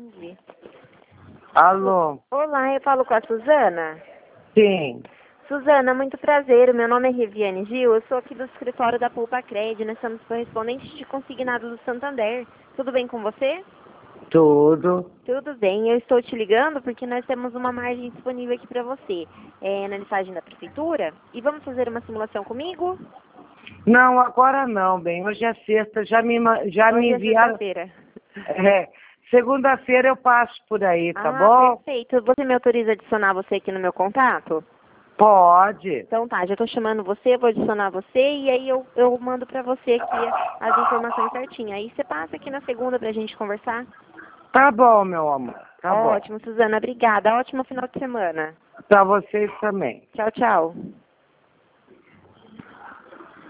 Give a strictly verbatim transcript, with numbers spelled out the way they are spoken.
Entendi. Alô? Olá, eu falo com a Suzana? Sim. Suzana, muito prazer. O meu nome é Reviane Gil. Eu sou aqui do escritório da Poupa Cred. Nós somos correspondentes de consignado do Santander. Tudo bem com você? Tudo. Tudo bem. Eu estou te ligando porque nós temos uma margem disponível aqui para você. É na listagem da prefeitura. E vamos fazer uma simulação comigo? Não, agora não, bem. Hoje é sexta, já me, ma- já Hoje me é enviaram. sexta-feira. É, segunda-feira eu passo por aí, tá Ah, bom? perfeito. Você me autoriza a adicionar você aqui no meu contato? Pode. Então tá, já estou chamando você, vou adicionar você e aí eu, eu mando para você aqui as informações certinhas. Aí você passa aqui na segunda pra gente conversar. Tá bom, meu amor. Tá bom. Ótimo, Suzana, obrigada. Ótimo final de semana. Pra vocês também. Tchau, tchau.